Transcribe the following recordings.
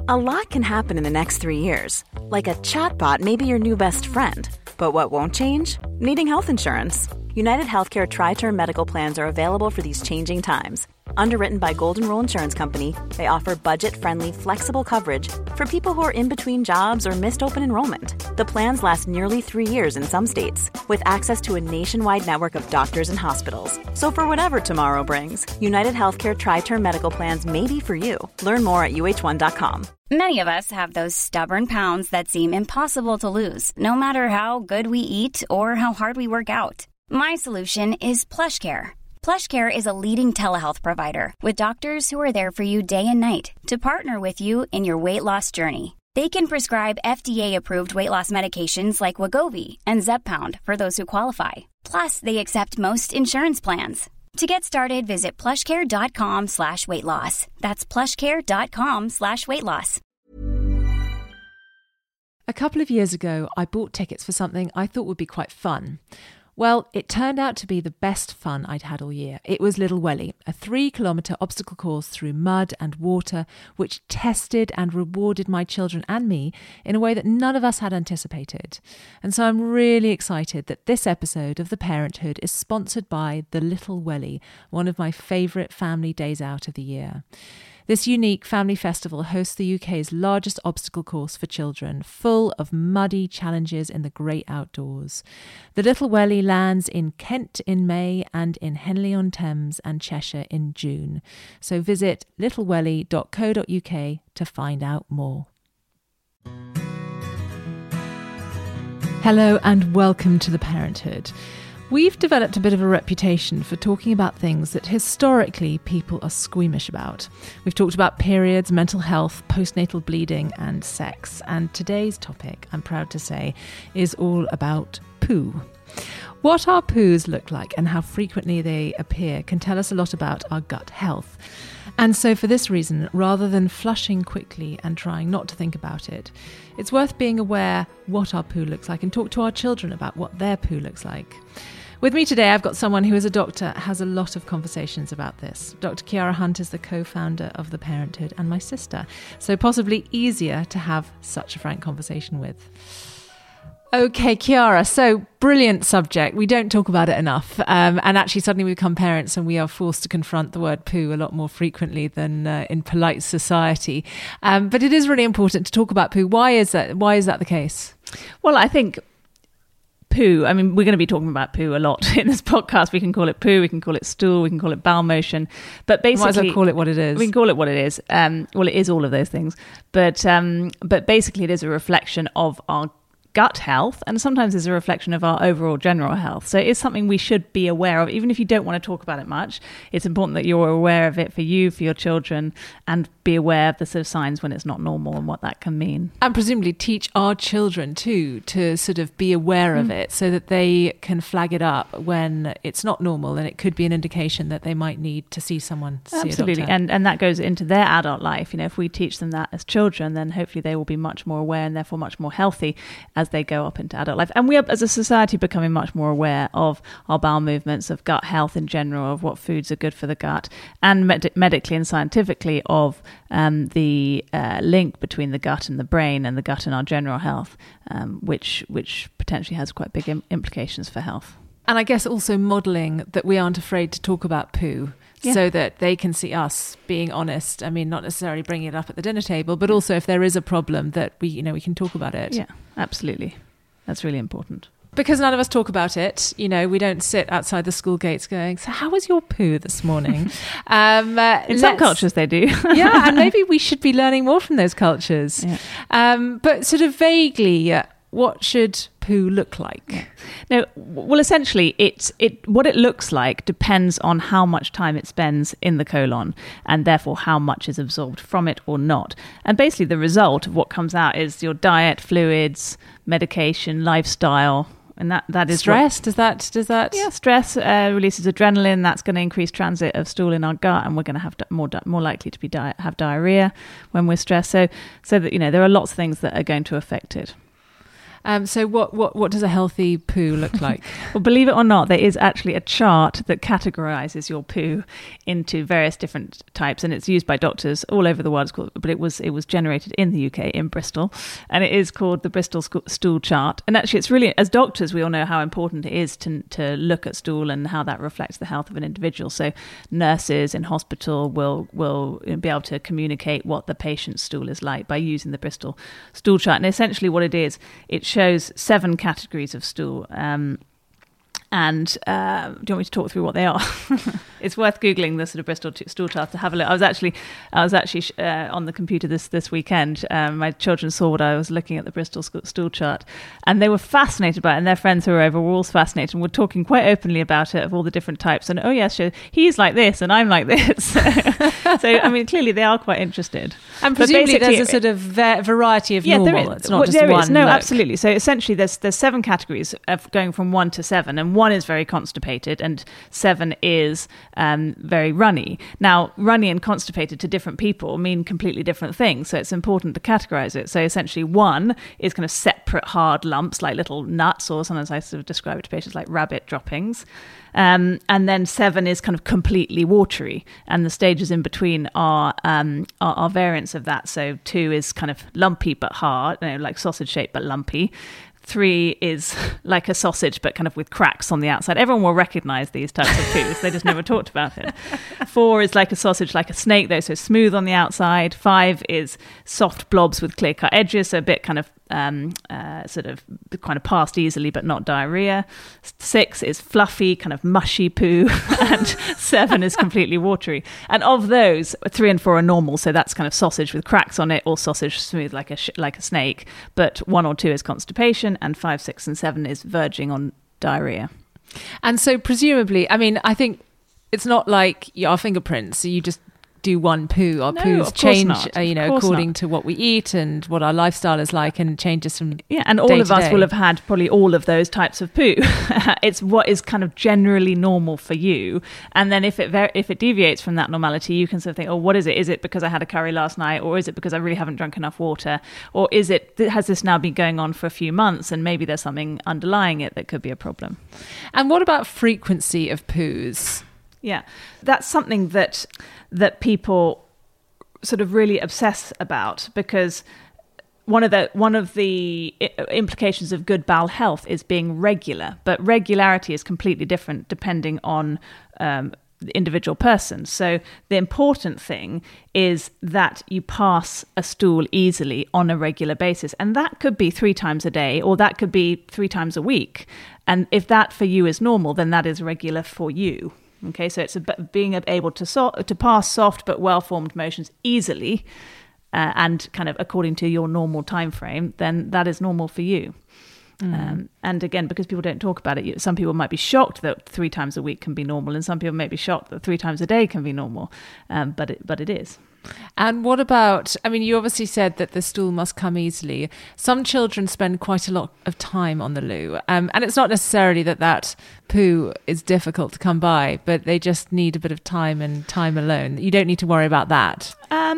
A lot can happen in the next 3 years. Like a chatbot may be your new best friend. But what won't change? Needing health insurance. United Healthcare Tri-Term Medical Plans are available for these changing times. Underwritten by Golden Rule Insurance Company, they offer budget-friendly, flexible coverage for people who are in between jobs or missed open enrollment. The plans last nearly 3 years in some states, with access to a nationwide network of doctors and hospitals. So for whatever tomorrow brings, United Healthcare Tri-Term Medical Plans may be for you. Learn more at uh1.com. Many of us have those stubborn pounds that seem impossible to lose, no matter how good we eat or how hard we work out. My solution is PlushCare. PlushCare is a leading telehealth provider with doctors who are there for you day and night to partner with you in your weight loss journey. They can prescribe FDA-approved weight loss medications like Wegovy and Zepbound for those who qualify. Plus, they accept most insurance plans. To get started, visit plushcare.com/weightloss. That's plushcare.com/weightloss. A couple of years ago, I bought tickets for something I thought would be quite fun. Well, it turned out to be the best fun I'd had all year. It was Little Welly, a 3-kilometre obstacle course through mud and water, which tested and rewarded my children and me in a way that none of us had anticipated. And so I'm really excited that this episode of The Parenthood is sponsored by the Little Welly, one of my favourite family days out of the year. This unique family festival hosts the UK's largest obstacle course for children, full of muddy challenges in the great outdoors. The Little Welly lands in Kent in May and in Henley-on-Thames and Cheshire in June. So visit littlewelly.co.uk to find out more. Hello and welcome to The Parenthood. We've developed a bit of a reputation for talking about things that historically people are squeamish about. We've talked about periods, mental health, postnatal bleeding and sex. And today's topic, I'm proud to say, is all about poo. What our poos look like and how frequently they appear can tell us a lot about our gut health. And so for this reason, rather than flushing quickly and trying not to think about it, it's worth being aware what our poo looks like and talk to our children about what their poo looks like. With me today, I've got someone who is a doctor, has a lot of conversations about this. Dr. Ciara Hunt is the co-founder of The Parenthood and my sister, so possibly easier to have such a frank conversation with. Okay, Ciara, so brilliant subject. We don't talk about it enough. And actually suddenly we become parents and we are forced to confront the word poo a lot more frequently than in polite society. But it is really important to talk about poo. Why is that? Why is that the case? Well, I think poo, I mean, we're going to be talking about poo a lot in this podcast. We can call it poo, we can call it stool, we can call it bowel motion. But basically, might as well call it what it is. We can call it what it is. Well, it is all of those things. But basically, it is a reflection of our gut health, and sometimes is a reflection of our overall general health. So it's something we should be aware of, even if you don't want to talk about it much. It's important that you're aware of it for you, for your children, and be aware of the sort of signs when it's not normal and what that can mean. And presumably teach our children too to sort of be aware of it so that they can flag it up when it's not normal and it could be an indication that they might need to see someone, Absolutely. See a doctor. And that goes into their adult life. You know, if we teach them that as children, then hopefully they will be much more aware and therefore much more healthy as they go up into adult life. And we are, as a society, becoming much more aware of our bowel movements, of gut health in general, of what foods are good for the gut, and medically and scientifically of the link between the gut and the brain and the gut and our general health, which potentially has quite big implications for health. And I guess also modelling that we aren't afraid to talk about poo. Yeah. So that they can see us being honest. I mean, not necessarily bringing it up at the dinner table, but also if there is a problem that we can talk about it. Yeah, absolutely. That's really important. Because none of us talk about it. You know, we don't sit outside the school gates going, so how was your poo this morning? In some cultures they do. Yeah, and maybe we should be learning more from those cultures. Yeah. But sort of vaguely, what should poo look like? Yeah. No, well, essentially, what it looks like depends on how much time it spends in the colon, and therefore how much is absorbed from it or not. And basically, the result of what comes out is your diet, fluids, medication, lifestyle. And that is stress. Does that? Yeah, stress releases adrenaline. That's going to increase transit of stool in our gut, and we're going to have more likely to be have diarrhea when we're stressed. So that there are lots of things that are going to affect it. So what does a healthy poo look like? Well, believe it or not, there is actually a chart that categorizes your poo into various different types, and it's used by doctors all over the world. But it was generated in the UK, in Bristol, and it is called the Bristol Stool Chart. And actually, it's really, as doctors, we all know how important it is to look at stool and how that reflects the health of an individual. So nurses in hospital will be able to communicate what the patient's stool is like by using the Bristol Stool Chart. And essentially what it is, it shows 7 categories of stool. And do you want me to talk through what they are? It's worth Googling the sort of Bristol Stool Chart to have a look. I was actually on the computer this weekend. My children saw what I was looking at, the Bristol Stool Chart, and they were fascinated by it. And their friends who were over were all fascinated and were talking quite openly about it, of all the different types. And, oh yes, he's like this and I'm like this. So, I mean, clearly they are quite interested. And presumably there's a sort of variety of normal. It's not just one. No, look. Absolutely. So essentially there's 7 categories of going from 1 to 7, and 1 is very constipated and 7 is very runny. Now, runny and constipated to different people mean completely different things, so it's important to categorize it. So essentially 1 is kind of separate hard lumps like little nuts, or sometimes I sort of describe it to patients like rabbit droppings. And then 7 is kind of completely watery, and the stages in between are variants of that. So 2 is kind of lumpy but hard, like sausage shaped but lumpy. 3 is like a sausage but kind of with cracks on the outside. Everyone will recognise these types of poos. They just never talked about it. 4 is like a sausage, like a snake though, so smooth on the outside. 5 is soft blobs with clear-cut edges, so a bit kind of sort of kind of passed easily but not diarrhea. 6 is fluffy, kind of mushy poo, and 7 is completely watery. And of those, 3 and 4 are normal, so that's kind of sausage with cracks on it, or sausage smooth like a snake. But 1 or 2 is constipation, and 5, 6, and 7 is verging on diarrhea. And so presumably, I mean, I think it's not like our fingerprints, so you just do one poo. Our poos change, according to what we eat and what our lifestyle is like, and changes from and all of us will have had probably all of those types of poo. It's what is kind of generally normal for you, and then if it deviates from that normality, you can sort of think, oh, what is it? Is it because I had a curry last night, or is it because I really haven't drunk enough water, or has this now been going on for a few months and maybe there's something underlying it that could be a problem? And what about frequency of poos? Yeah, that's something that people sort of really obsess about, because one of the implications of good bowel health is being regular, but regularity is completely different depending on the individual person. So the important thing is that you pass a stool easily on a regular basis, and that could be 3 times a day, or that could be 3 times a week. And if that for you is normal, then that is regular for you. Okay, so it's being able to pass soft but well-formed motions easily and kind of according to your normal time frame, then that is normal for you. And again, because people don't talk about it, some people might be shocked that 3 times a week can be normal, and some people may be shocked that 3 times a day can be normal, but it is. And what about, I mean, you obviously said that the stool must come easily. Some children spend quite a lot of time on the loo. And it's not necessarily that poo is difficult to come by, but they just need a bit of time and time alone. You don't need to worry about that.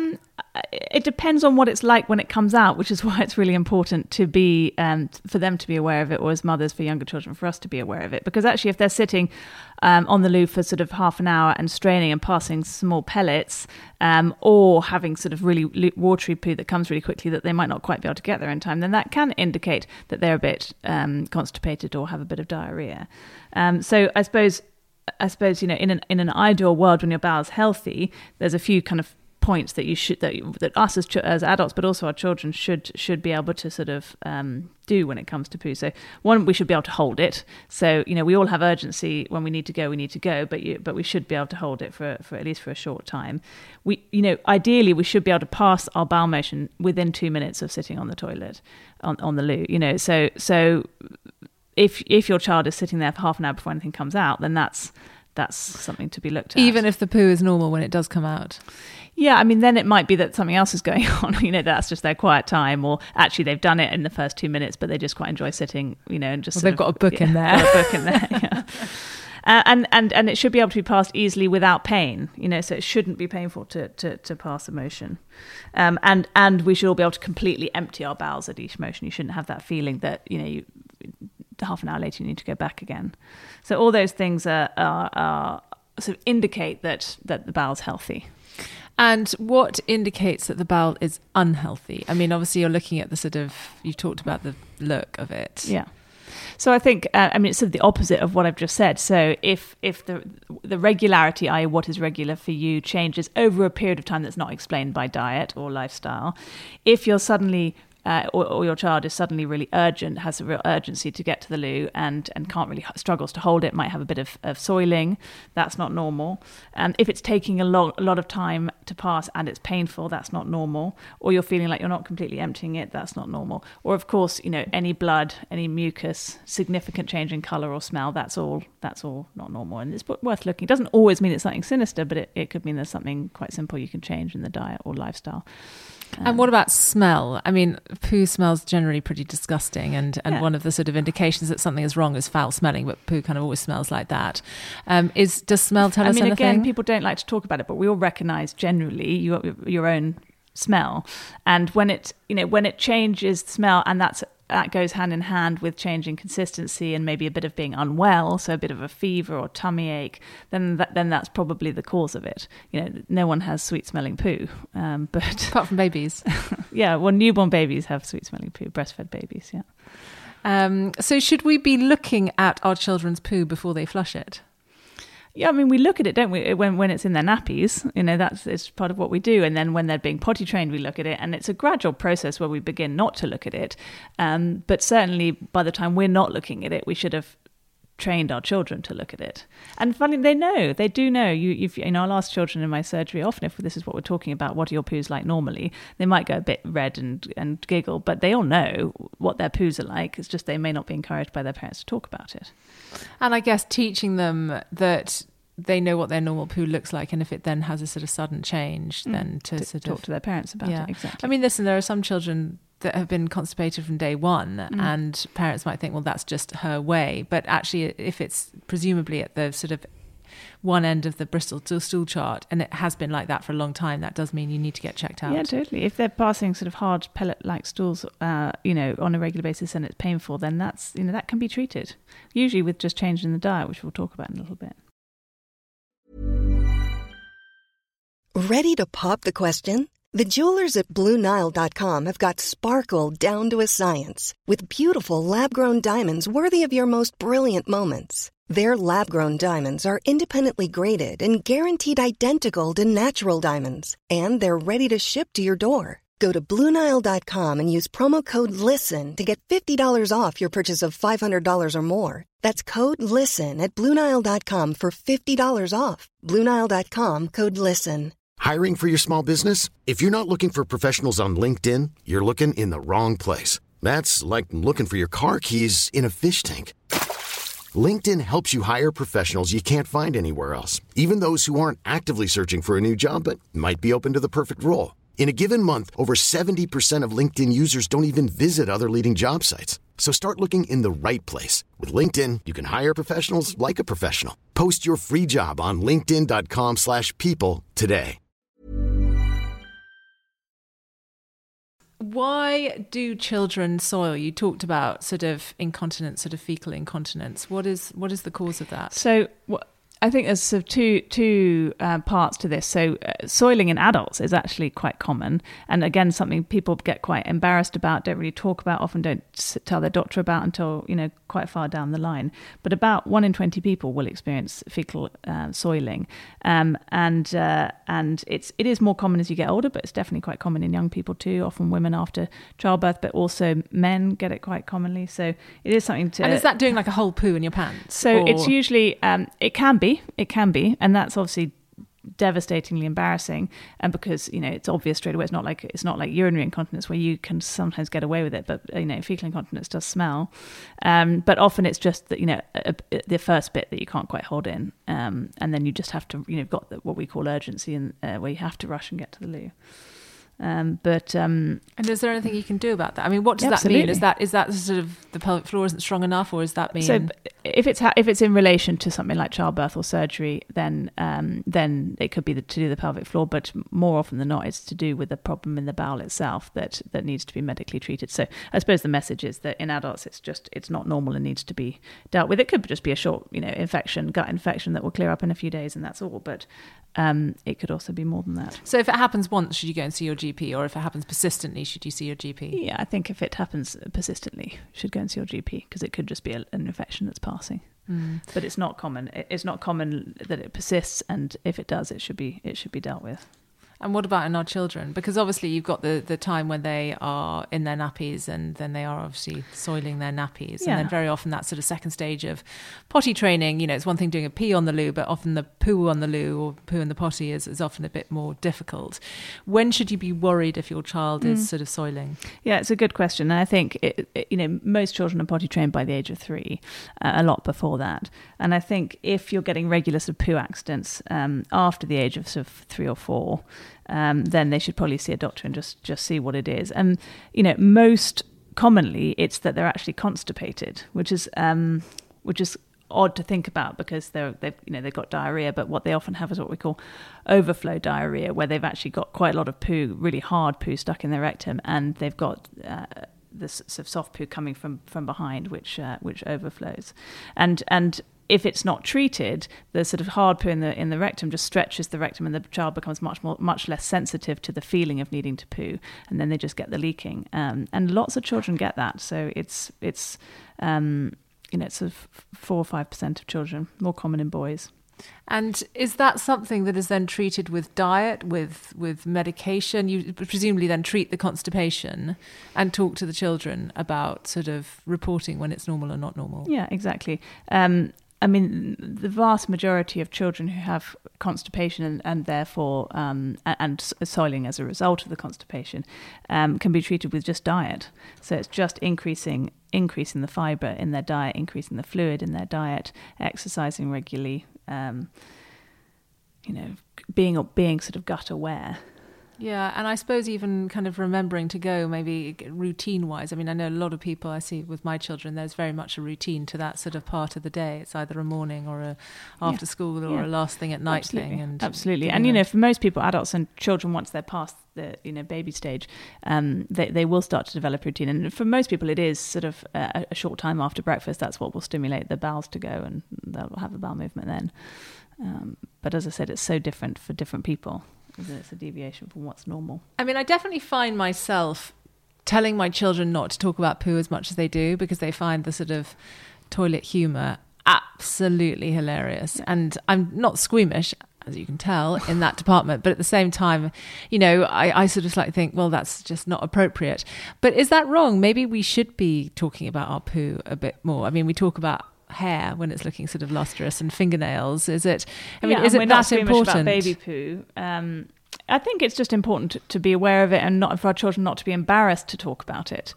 It depends on what it's like when it comes out, which is why it's really important to be for them to be aware of it, or as mothers for younger children, for us to be aware of it. Because actually, if they're sitting on the loo for sort of half an hour and straining and passing small pellets, or having sort of really watery poo that comes really quickly that they might not quite be able to get there in time, then that can indicate that they're a bit constipated or have a bit of diarrhea. So I suppose in an ideal world, when your bowel's healthy, there's a few kind of points that that us as adults, but also our children should be able to sort of do when it comes to poo. So one, we should be able to hold it. So we all have urgency when we need to go, but we should be able to hold it for at least for a short time. Ideally we should be able to pass our bowel motion within 2 minutes of sitting on the toilet on the loo. So if your child is sitting there for half an hour before anything comes out, then that's something to be looked at. Even if the poo is normal when it does come out. Yeah, I mean, then it might be that something else is going on. That's just their quiet time, or actually they've done it in the first 2 minutes, but they just quite enjoy sitting, and just. Well, they've got a book in there. Got a book in there. Yeah. and it should be able to be passed easily without pain, so it shouldn't be painful to pass a motion. And we should all be able to completely empty our bowels at each motion. You shouldn't have that feeling that, half an hour later you need to go back again. So all those things are sort of indicate that the bowel's healthy. And what indicates that the bowel is unhealthy? I mean, obviously you're looking at you've talked about the look of it. Yeah. So I think, it's sort of the opposite of what I've just said. So if the regularity, i.e. what is regular for you, changes over a period of time that's not explained by diet or lifestyle, if you're suddenly or your child is suddenly really urgent, has a real urgency to get to the loo and can't really, struggles to hold it, might have a bit of soiling, that's not normal. And if it's taking a lot of time to pass and it's painful, that's not normal. Or you're feeling like you're not completely emptying it, that's not normal. Or of course, any blood, any mucus, significant change in colour or smell, that's all not normal. And it's worth looking. It doesn't always mean it's something sinister, but it could mean there's something quite simple you can change in the diet or lifestyle. And what about smell? I mean, poo smells generally pretty disgusting, and one of the sort of indications that something is wrong is foul smelling, but poo kind of always smells like that. Does smell tell us anything? Again, people don't like to talk about it, but we all recognise generally your own smell, and when it changes the smell, and that goes hand in hand with changing consistency and maybe a bit of being unwell, so a bit of a fever or tummy ache, then that's probably the cause of it. No one has sweet smelling poo, but apart from babies. Yeah, well, newborn babies have sweet smelling poo, breastfed babies, yeah. So should we be looking at our children's poo before they flush it? Yeah, we look at it, don't we? When it's in their nappies, it's part of what we do. And then when they're being potty trained, we look at it. And it's a gradual process where we begin not to look at it. But certainly by the time we're not looking at it, we should have trained our children to look at it. And funny, they do know. I'll ask children in my surgery often, if this is what we're talking about, what are your poos like normally? They might go a bit red and giggle, but they all know what their poos are like. It's just they may not be encouraged by their parents to talk about it. And I guess teaching them that they know what their normal poo looks like, and if it then has a sort of sudden change, then to sort of talk to their parents about it. Exactly. Listen, there are some children that have been constipated from day one, and parents might think, well, that's just her way. But actually, if it's presumably at the sort of one end of the Bristol stool chart, and it has been like that for a long time, that does mean you need to get checked out. Yeah, totally. If they're passing sort of hard pellet-like stools, on a regular basis, and it's painful, then that's, that can be treated. Usually with just changing the diet, which we'll talk about in a little bit. Ready to pop the question? The jewelers at BlueNile.com have got sparkle down to a science with beautiful lab-grown diamonds worthy of your most brilliant moments. Their lab-grown diamonds are independently graded and guaranteed identical to natural diamonds, and they're ready to ship to your door. Go to BlueNile.com and use promo code LISTEN to get $50 off your purchase of $500 or more. That's code LISTEN at BlueNile.com for $50 off. BlueNile.com, code LISTEN. Hiring for your small business? If you're not looking for professionals on LinkedIn, you're looking in the wrong place. That's like looking for your car keys in a fish tank. LinkedIn helps you hire professionals you can't find anywhere else, even those who aren't actively searching for a new job but might be open to the perfect role. In a given month, over 70% of LinkedIn users don't even visit other leading job sites. So start looking in the right place. With LinkedIn, you can hire professionals like a professional. Post your free job on linkedin.com/people today. Why do children soil? You talked about sort of incontinence, sort of fecal incontinence. What is the cause of that? So I think there's sort of two parts to this. So soiling in adults is actually quite common. And again, something people get quite embarrassed about, don't really talk about, often don't tell their doctor about until, quite far down the line. But about 1 in 20 people will experience fecal soiling. And it is more common as you get older, but it's definitely quite common in young people too, often women after childbirth, but also men get it quite commonly. So it is something to... And is that doing like a whole poo in your pants? So it's usually, it can be, and that's obviously devastatingly embarrassing, and because it's obvious straight away. It's not like urinary incontinence where you can sometimes get away with it, but fecal incontinence does smell, but often it's just that the first bit that you can't quite hold in, and then you just have to you've got what we call urgency, and where you have to rush and get to the loo. But And is there anything you can do about that? I mean, what does that mean? Is that sort of the pelvic floor isn't strong enough, or does that mean? So if it's in relation to something like childbirth or surgery, then it could be to do the pelvic floor, but more often than not, it's to do with the problem in the bowel itself that needs to be medically treated. So I suppose the message is that in adults, it's not normal and needs to be dealt with. It could just be a short, gut infection that will clear up in a few days, and that's all. But it could also be more than that. So if it happens once, should you go and see your GP, or if it happens persistently, should you see your GP? Yeah, I think if it happens persistently, you should go and see your GP, because it could just be an infection that's passing. But it's not common. It's not common that it persists, and if it does, it should be dealt with. And what about in our children? Because obviously you've got the time when they are in their nappies, and then they are obviously soiling their nappies. Yeah. And then very often that sort of second stage of potty training, it's one thing doing a pee on the loo, but often the poo on the loo or poo in the potty is often a bit more difficult. When should you be worried if your child is sort of soiling? Yeah, it's a good question. And I think, most children are potty trained by the age of 3, a lot before that. And I think if you're getting regular sort of poo accidents after the age of sort of 3 or 4, then they should probably see a doctor and just see what it is. And most commonly it's that they're actually constipated, which is odd to think about, because they've got diarrhea, but what they often have is what we call overflow diarrhea, where they've actually got quite a lot of poo, really hard poo stuck in their rectum, and they've got this sort of soft poo coming from behind, which overflows, and if it's not treated, the sort of hard poo in the rectum just stretches the rectum, and the child becomes much less sensitive to the feeling of needing to poo, and then they just get the leaking. And lots of children get that. So it's sort of 4 or 5% of children, more common in boys. And is that something that is then treated with diet, with medication? You presumably then treat the constipation and talk to the children about sort of reporting when it's normal or not normal. Yeah, exactly. I mean, the vast majority of children who have constipation and therefore and soiling as a result of the constipation can be treated with just diet. So it's just increasing the fibre in their diet, increasing the fluid in their diet, exercising regularly, being sort of gut aware. Yeah, and I suppose even kind of remembering to go maybe routine-wise. I mean, I know a lot of people I see with my children, there's very much a routine to that sort of part of the day. It's either a morning or a after school or a last thing at night thing. And absolutely. And, for most people, adults and children, once they're past the, baby stage, they will start to develop routine. And for most people, it is sort of a short time after breakfast. That's what will stimulate the bowels to go, and they'll have the bowel movement then. But as I said, it's so different for different people. It's a deviation from what's normal. I mean, I definitely find myself telling my children not to talk about poo as much as they do, because they find the sort of toilet humour absolutely hilarious. Yeah. And I'm not squeamish, as you can tell, in that department. But at the same time, I sort of like think, well, that's just not appropriate. But is that wrong? Maybe we should be talking about our poo a bit more. I mean, we talk about hair when it's looking sort of lustrous, and fingernails. Is it? I mean, is it that important? About baby poo. I think it's just important to be aware of it, and not for our children not to be embarrassed to talk about it.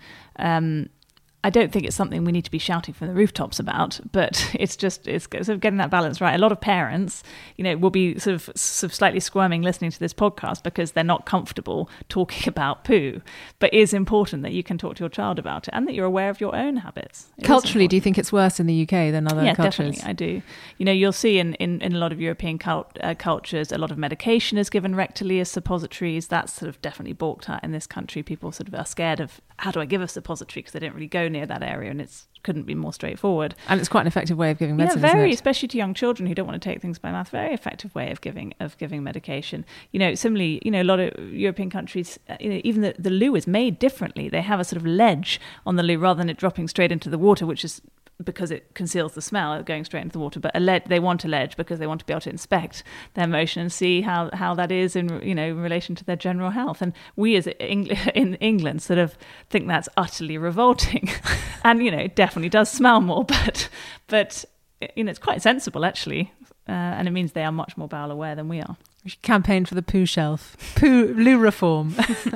I don't think it's something we need to be shouting from the rooftops about, but it's sort of getting that balance right. A lot of parents, will be sort of slightly squirming listening to this podcast because they're not comfortable talking about poo. But it is important that you can talk to your child about it, and that you're aware of your own habits. Culturally, do you think it's worse in the UK than other cultures? Yeah, definitely, I do. You'll see in a lot of European cultures, a lot of medication is given rectally as suppositories. That's sort of definitely balked at in this country. People sort of are scared of, how do I give a suppository, because they don't really go near that area, and it couldn't be more straightforward. And it's quite an effective way of giving medicine, very, isn't it? Especially to young children who don't want to take things by mouth. Very effective way of giving medication. Similarly, a lot of European countries, even the loo is made differently. They have a sort of ledge on the loo rather than it dropping straight into the water, which is because it conceals the smell of going straight into the water. But they want a ledge because they want to be able to inspect their motion and see how that is in relation to their general health. And we as in England sort of think that's utterly revolting, and it definitely does smell more. But it's quite sensible actually, and it means they are much more bowel aware than we are. We should campaign for the poo shelf, loo reform.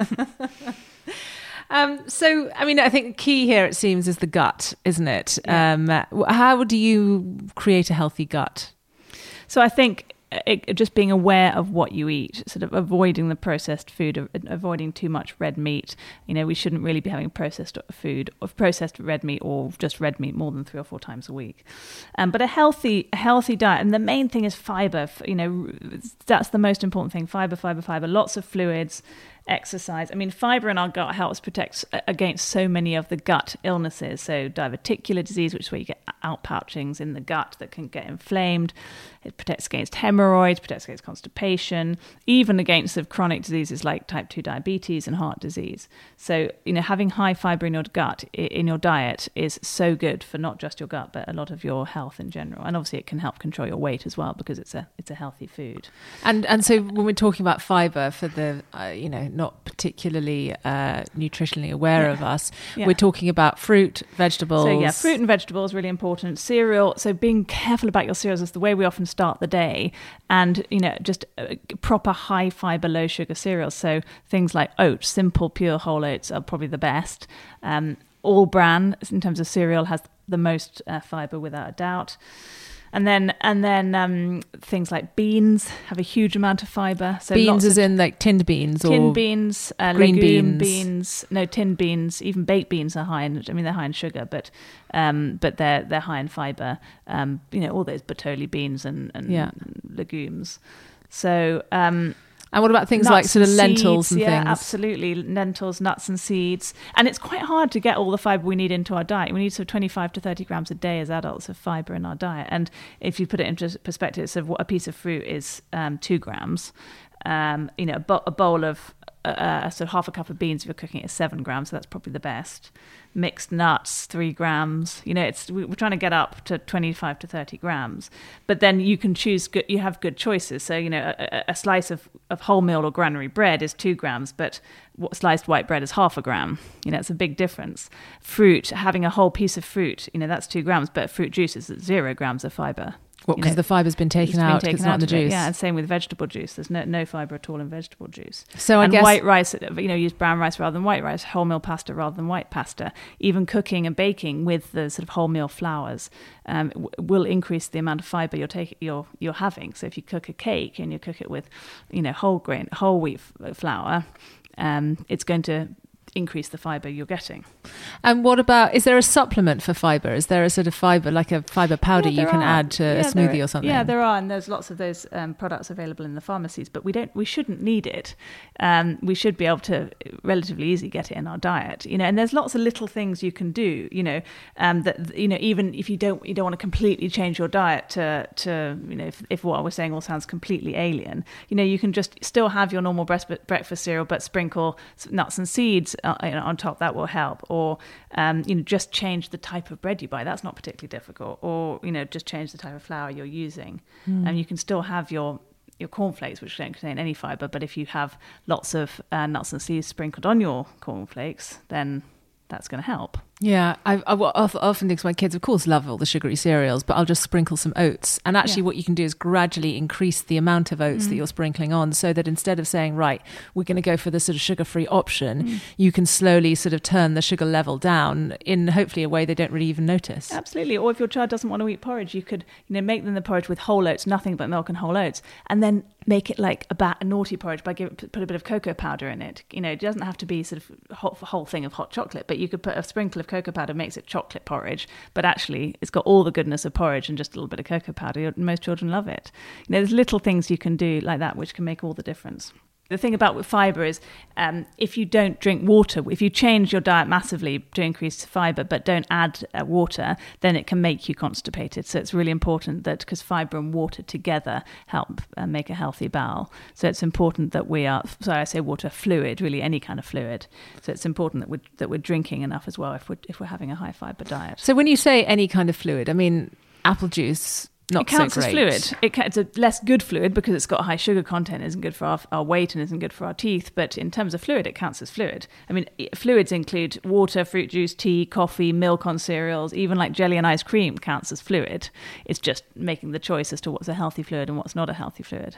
So, I mean, I think the key here, it seems, is the gut, isn't it? Yeah. How do you create a healthy gut? So I think just being aware of what you eat, sort of avoiding the processed food, avoiding too much red meat. We shouldn't really be having processed food, or processed red meat, or just red meat more than 3 or 4 times a week. But a healthy diet, and the main thing is fiber. That's the most important thing. Fiber, lots of fluids, exercise. Fiber in our gut helps protect against so many of the gut illnesses. So diverticular disease, which is where you get outpouchings in the gut that can get inflamed. It protects against hemorrhoids, protects against constipation, even against chronic diseases like type 2 diabetes and heart disease. So, having high fiber in your gut, in your diet, is so good for not just your gut, but a lot of your health in general. And obviously it can help control your weight as well, because it's a healthy food. And so when we're talking about fiber for the, not particularly nutritionally aware of us, we're talking about fruit, vegetables. So fruit and vegetables, really important. Cereal, so being careful about your cereals is the way we often start the day, and just proper high fiber, low sugar cereals. So things like oats, simple pure whole oats, are probably the best. All bran in terms of cereal has the most fiber, without a doubt. And then things like beans have a huge amount of fiber. So beans as in like tinned beans, or beans, green beans. No, tinned beans. Even baked beans are high in. They're high in sugar, but they're high in fiber. All those Bertolli beans and legumes. So. And what about things like sort of lentils and things? Yeah, absolutely. Lentils, nuts and seeds. And it's quite hard to get all the fibre we need into our diet. We need sort of 25 to 30 grams a day as adults of fibre in our diet. And if you put it into perspective, so a piece of fruit is 2 grams. A bowl of sort of half a cup of beans, if you're cooking it, is 7 grams. So that's probably the best. Mixed nuts, 3 grams. We're trying to get up to 25 to 30 grams. But then you can choose good. You have good choices. So a slice of wholemeal or granary bread is 2 grams, but sliced white bread is half a gram. It's a big difference. Fruit, having a whole piece of fruit, that's 2 grams, but fruit juice is 0 grams of fibre. What, because the fiber's been taken out, because it's not in the juice? Yeah, and same with vegetable juice. There's no fibre at all in vegetable juice. So I guess white rice, use brown rice rather than white rice, wholemeal pasta rather than white pasta. Even cooking and baking with the sort of wholemeal flours will increase the amount of fibre you're having. So if you cook a cake and you cook it with, whole wheat flour, it's going to increase the fibre you're getting. And what about, is there a supplement for fibre? Is there a sort of fibre, like a fibre powder you can add to a smoothie or something? Yeah, there are, and there's lots of those products available in the pharmacies, but we shouldn't need it. We should be able to relatively easily get it in our diet, and there's lots of little things you can do, even if you don't want to completely change your diet to if what we're saying all sounds completely alien, you can just still have your normal breakfast cereal, but sprinkle nuts and seeds on top. That will help. Or just change the type of bread you buy. That's not particularly difficult. Or just change the type of flour you're using, and you can still have your cornflakes, which don't contain any fibre. But if you have lots of nuts and seeds sprinkled on your cornflakes, then that's going to help. Yeah, I often think my kids, of course, love all the sugary cereals, but I'll just sprinkle some oats. And actually what you can do is gradually increase the amount of oats that you're sprinkling on, so that instead of saying, right, we're going to go for the sort of sugar-free option, you can slowly sort of turn the sugar level down in hopefully a way they don't really even notice. Absolutely. Or if your child doesn't want to eat porridge, you could make them the porridge with whole oats, nothing but milk and whole oats, and then make it like a naughty porridge by put a bit of cocoa powder in it. It doesn't have to be sort of whole thing of hot chocolate, but you could put a sprinkle of cocoa powder, makes it chocolate porridge, but actually it's got all the goodness of porridge and just a little bit of cocoa powder. Most children love it. There's little things you can do like that which can make all the difference. The thing about fibre is if you don't drink water, if you change your diet massively to increase fibre but don't add water, then it can make you constipated. So it's really important that, because fibre and water together help make a healthy bowel. So it's important that we are, sorry, I say water, fluid, really any kind of fluid. So it's important that we're drinking enough as well if we're having a high fibre diet. So when you say any kind of fluid, I mean apple juice. It counts so as fluid. It's a less good fluid because it's got a high sugar content, isn't good for our weight and isn't good for our teeth. But in terms of fluid, it counts as fluid. I mean, fluids include water, fruit juice, tea, coffee, milk on cereals, even like jelly and ice cream counts as fluid. It's just making the choice as to what's a healthy fluid and what's not a healthy fluid.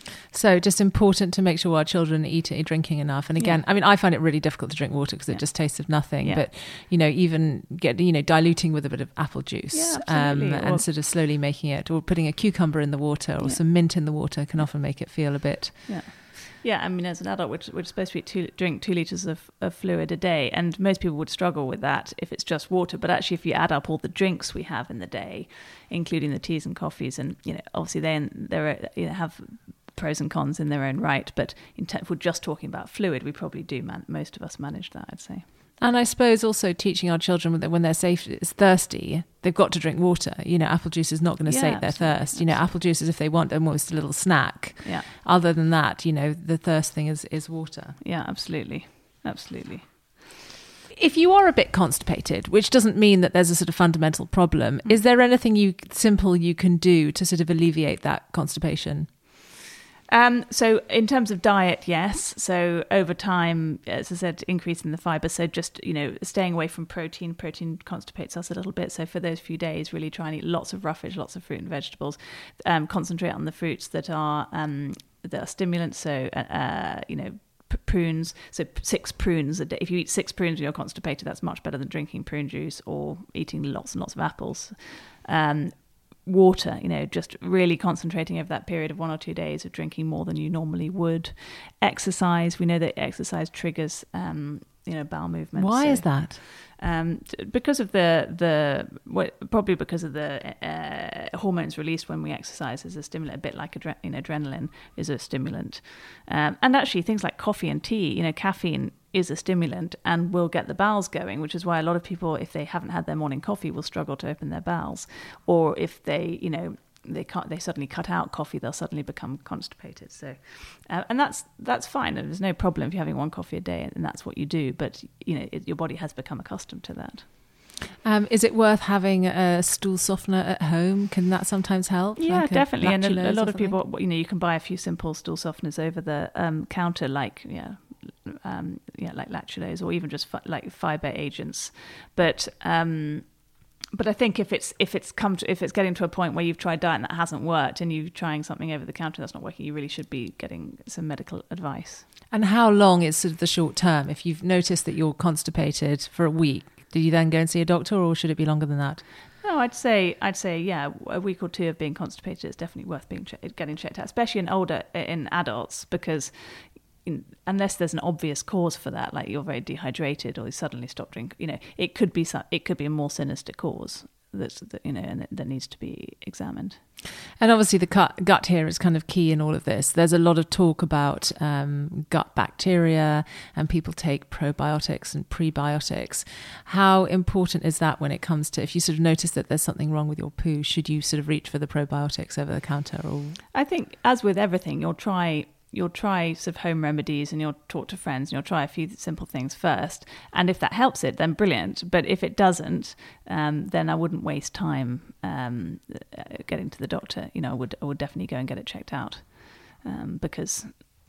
So just important to make sure our children are drinking enough. And again, I mean, I find it really difficult to drink water because it just tastes of nothing. Yeah. But, even diluting with a bit of apple juice and sort of slowly making it, or putting a cucumber in the water or some mint in the water can often make it feel a bit... Yeah, I mean, as an adult, we're supposed to drink 2 litres of fluid a day, and most people would struggle with that if it's just water. But actually, if you add up all the drinks we have in the day, including the teas and coffees, and obviously they have pros and cons in their own right. But if we're just talking about fluid, we probably do. Most of us manage that, I'd say. And I suppose also teaching our children that when they're thirsty, they've got to drink water. Apple juice is not going to sate their thirst. Apple juice is if they want almost a little snack. Yeah. Other than that, the thirst thing is water. Yeah, absolutely. Absolutely. If you are a bit constipated, which doesn't mean that there's a sort of fundamental problem, is there anything simple you can do to sort of alleviate that constipation? So in terms of diet, yes. So over time, as I said, increasing the fibre. So just, staying away from protein. Protein constipates us a little bit. So for those few days, really try and eat lots of roughage, lots of fruit and vegetables. Concentrate on the fruits that are stimulants. So, prunes. So 6 prunes a day. If you eat 6 prunes when you're constipated, that's much better than drinking prune juice or eating lots and lots of apples. Water, just really concentrating over that period of 1 or 2 days of drinking more than you normally would. Exercise, we know that exercise triggers bowel movements. Why is that? Because of probably because of the hormones released when we exercise as a stimulant, a bit like adrenaline is a stimulant. And actually things like coffee and tea, caffeine is a stimulant and will get the bowels going, which is why a lot of people, if they haven't had their morning coffee, will struggle to open their bowels. Or if they suddenly cut out coffee, they'll suddenly become constipated. So, and that's fine. There's no problem if you're having 1 coffee a day and that's what you do. But your body has become accustomed to that. Is it worth having a stool softener at home? Can that sometimes help? Yeah, definitely. And a lot of people, you can buy a few simple stool softeners over the counter, like lactulose, or even just like fiber agents. But I think if it's getting to a point where you've tried diet and that hasn't worked, and you're trying something over the counter that's not working, you really should be getting some medical advice. And how long is sort of the short term? If you've noticed that you're constipated for a week, do you then go and see a doctor, or should it be longer than that? No, I'd say yeah, a week or 2 of being constipated is definitely worth getting checked out, especially in adults, because unless there's an obvious cause for that, like you're very dehydrated or you suddenly stop drinking, it could be a more sinister cause that needs to be examined. And obviously the gut here is kind of key in all of this. There's a lot of talk about gut bacteria, and people take probiotics and prebiotics. How important is that when it comes to, if you sort of notice that there's something wrong with your poo, should you sort of reach for the probiotics over the counter? Or I think, as with everything, you'll try sort of home remedies, and you'll talk to friends, and you'll try a few simple things first. And if that helps it, then brilliant. But if it doesn't, then I wouldn't waste time getting to the doctor. I would definitely go and get it checked out, because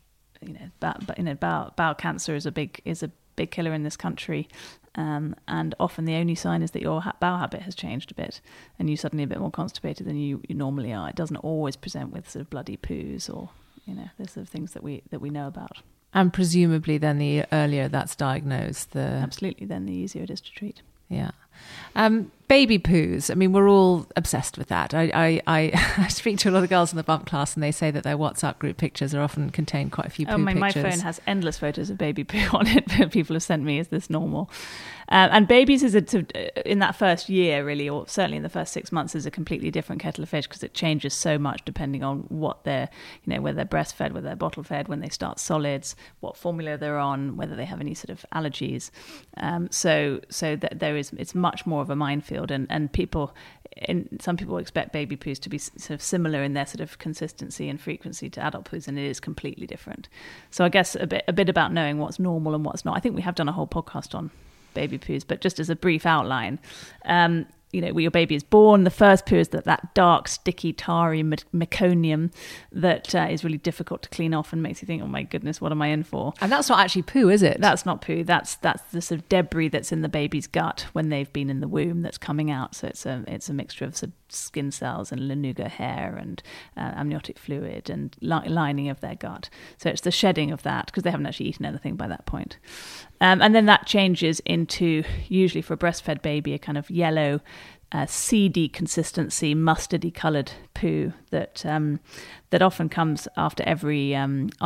bowel cancer is a big killer in this country. And often the only sign is that your bowel habit has changed a bit, and you're suddenly a bit more constipated than you normally are. It doesn't always present with sort of bloody poos or there's sort of things that we know about. And presumably then the earlier that's diagnosed, absolutely, then the easier it is to treat. Yeah. Baby poos, I mean, we're all obsessed with that. I speak to a lot of girls in the bump class, and they say that their WhatsApp group pictures are often contain quite a few poo pictures. My phone has endless photos of baby poo on it that people have sent me. Is this normal? And babies in that first year, really, or certainly in the first 6 months, is a completely different kettle of fish, because it changes so much depending on what they're, whether they're breastfed, whether they're bottle fed, when they start solids, what formula they're on, whether they have any sort of allergies. So that it's much more of a minefield, and some people expect baby poos to be sort of similar in their sort of consistency and frequency to adult poos, and it is completely different. So I guess a bit about knowing what's normal and what's not. I think we have done a whole podcast on baby poos, but just as a brief outline, when your baby is born, the first poo is that dark, sticky, tarry meconium that is really difficult to clean off and makes you think, oh my goodness, what am I in for? And that's not actually poo, is it? That's not poo. That's the sort of debris that's in the baby's gut when they've been in the womb that's coming out. So it's a mixture of sort of skin cells and lanuga hair and amniotic fluid and lining of their gut. So it's the shedding of that, because they haven't actually eaten anything by that point. And then that changes into, usually for a breastfed baby, a kind of yellow, seedy consistency, mustardy coloured poo that often comes after every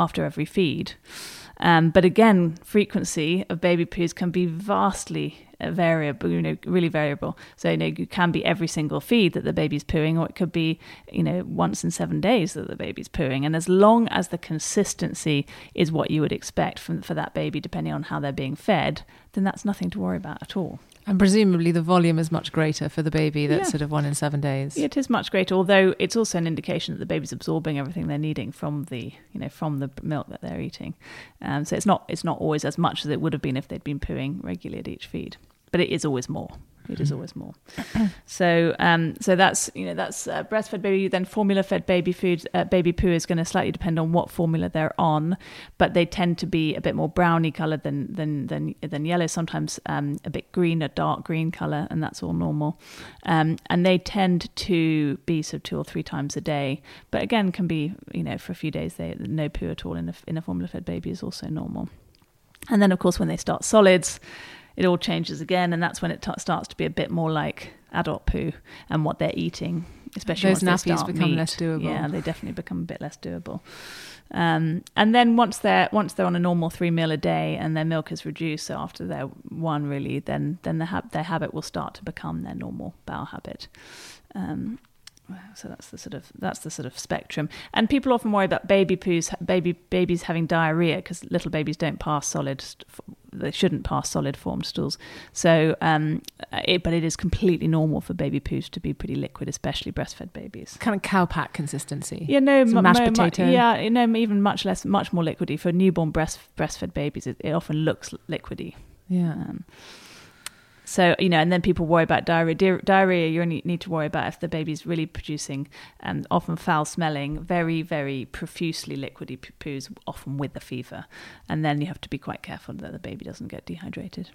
feed. But again, frequency of baby poos can be vastly variable, really variable. So, it can be every single feed that the baby's pooing, or it could be, once in 7 days that the baby's pooing. And as long as the consistency is what you would expect for that baby, depending on how they're being fed, then that's nothing to worry about at all. And presumably the volume is much greater for the baby that's sort of 1 in 7 days. It is much greater, although it's also an indication that the baby's absorbing everything they're needing from the milk that they're eating. So it's not always as much as it would have been if they'd been pooing regularly at each feed, but it is always more. It is always more. So that's breastfed baby. Then formula-fed baby food, baby poo is going to slightly depend on what formula they're on, but they tend to be a bit more browny coloured than yellow. Sometimes a bit green, a dark green colour, and that's all normal. And they tend to be sort of 2 or 3 times a day, but again can be for a few days no poo at all in a formula-fed baby is also normal. And then of course when they start solids, it all changes again, and that's when it starts to be a bit more like adult poo and what they're eating, especially those nappies become less doable. Yeah, they definitely become a bit less doable. And then once they're on a normal 3 meal a day and their milk is reduced, so after they're 1 really, then their habit will start to become their normal bowel habit. So that's the sort of spectrum. And people often worry about babies having diarrhea because little babies don't pass they shouldn't pass solid formed stools. So, but it is completely normal for baby poos to be pretty liquid, especially breastfed babies. Kind of cowpack consistency. Yeah, no, mashed potato. Even much more liquidy for newborn breastfed babies. It often looks liquidy. Yeah. So, and then people worry about diarrhea. Diarrhea, you only need to worry about if the baby's really producing often foul-smelling, very, very profusely liquidy poos, often with a fever. And then you have to be quite careful that the baby doesn't get dehydrated.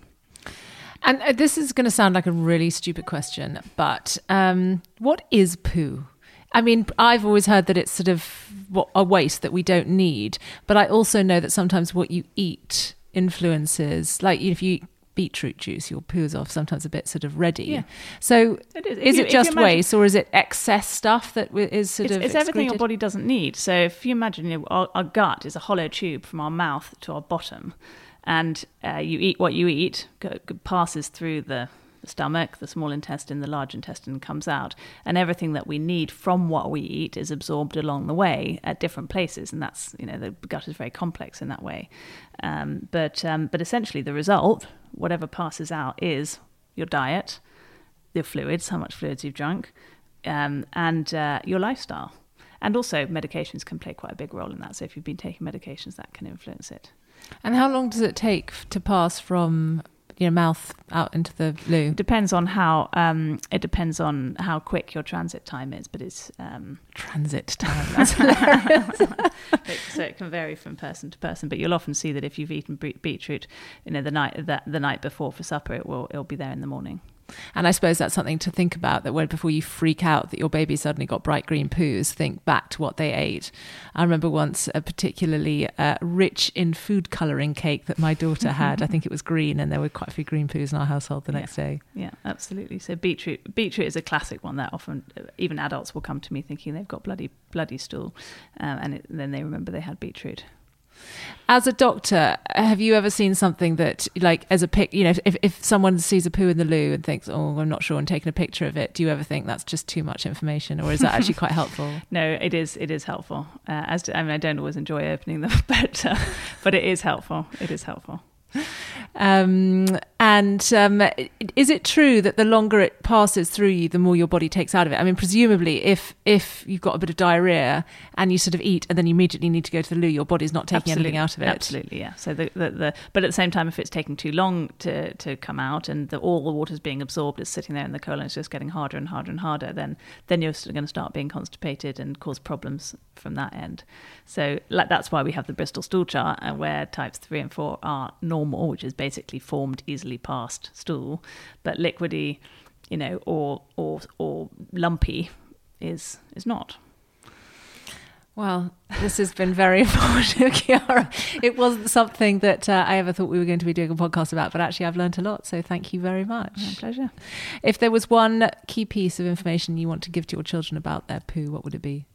And this is going to sound like a really stupid question, but what is poo? I mean, I've always heard that it's sort of a waste that we don't need. But I also know that sometimes what you eat influences, like if you eat beetroot juice, your poo is off sometimes a bit sort of ready. Yeah. So is it just waste, or is it excess stuff that is sort of it's everything your body doesn't need. So if you imagine our gut is a hollow tube from our mouth to our bottom, and you eat what you eat, passes through the stomach, the small intestine, the large intestine, comes out, and everything that we need from what we eat is absorbed along the way at different places, and that's the gut is very complex in that way. But essentially the result, whatever passes out, is your diet, your fluids, how much fluids you've drunk, and your lifestyle. And also medications can play quite a big role in that. So if you've been taking medications, that can influence it. And how long does it take to pass from mouth out into the loo? It depends on how quick your transit time is, but it's transit time. That's hilarious. So it can vary from person to person, but you'll often see that if you've eaten beetroot, the night before for supper, it'll be there in the morning. And I suppose that's something to think about, that before you freak out that your baby suddenly got bright green poos, think back to what they ate. I remember once a particularly rich in food colouring cake that my daughter had. I think it was green, and there were quite a few green poos in our household the next day. Yeah, absolutely. So beetroot is a classic one that often even adults will come to me thinking they've got bloody stool, then they remember they had beetroot. As a doctor, have you ever seen something that, like, as a if someone sees a poo in the loo and thinks, oh, I'm not sure, and taking a picture of it, do you ever think that's just too much information, or is that actually quite helpful? No, it is helpful. I don't always enjoy opening them, but it is helpful. It is helpful. And And is it true that the longer it passes through you, the more your body takes out of it? I mean, presumably, if you've got a bit of diarrhea and you sort of eat and then you immediately need to go to the loo, your body's not taking anything out of it. Absolutely, yeah. So but at the same time, if it's taking too long to come out and all the water's being absorbed, it's sitting there in the colon, it's just getting harder and harder and harder, then you're going to start being constipated and cause problems from that end. So that's why we have the Bristol stool chart, where types 3 and 4 are normal, which is basically formed easily past stool, but liquidy, or lumpy is not. Well, this has been very informative, Chiara. It wasn't something that I ever thought we were going to be doing a podcast about, but actually I've learned a lot, so thank you very much. My pleasure. If there was one key piece of information you want to give to your children about their poo, what would it be?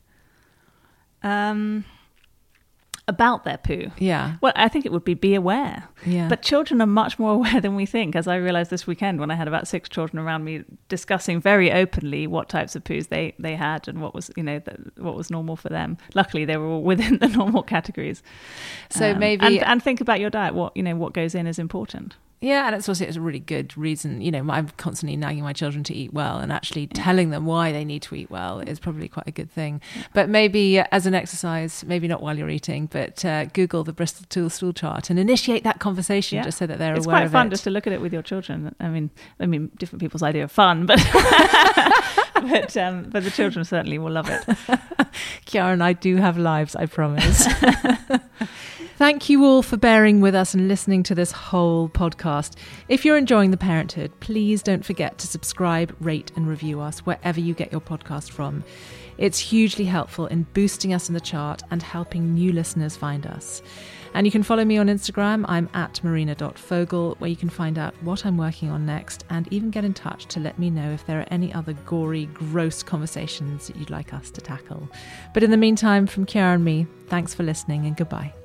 About their poo? Yeah. Well, I think it would be aware. Yeah. But children are much more aware than we think, as I realised this weekend when I had about 6 children around me discussing very openly what types of poos they had and what was, what was normal for them. Luckily, they were all within the normal categories. So maybe... And think about your diet. What goes in is important. Yeah, and it's a really good reason. I'm constantly nagging my children to eat well, and actually telling them why they need to eat well is probably quite a good thing. But maybe as an exercise, maybe not while you're eating, but Google the Bristol stool chart and initiate that conversation just so that they're aware of it. It's quite fun just to look at it with your children. I mean, different people's idea of fun, but but the children certainly will love it. Chiara and I do have lives, I promise. Thank you all for bearing with us and listening to this whole podcast. If you're enjoying The Parenthood, please don't forget to subscribe, rate and review us wherever you get your podcast from. It's hugely helpful in boosting us in the chart and helping new listeners find us. And you can follow me on Instagram. I'm at marina.fogel, where you can find out what I'm working on next and even get in touch to let me know if there are any other gory, gross conversations that you'd like us to tackle. But in the meantime, from Chiara and me, thanks for listening and goodbye.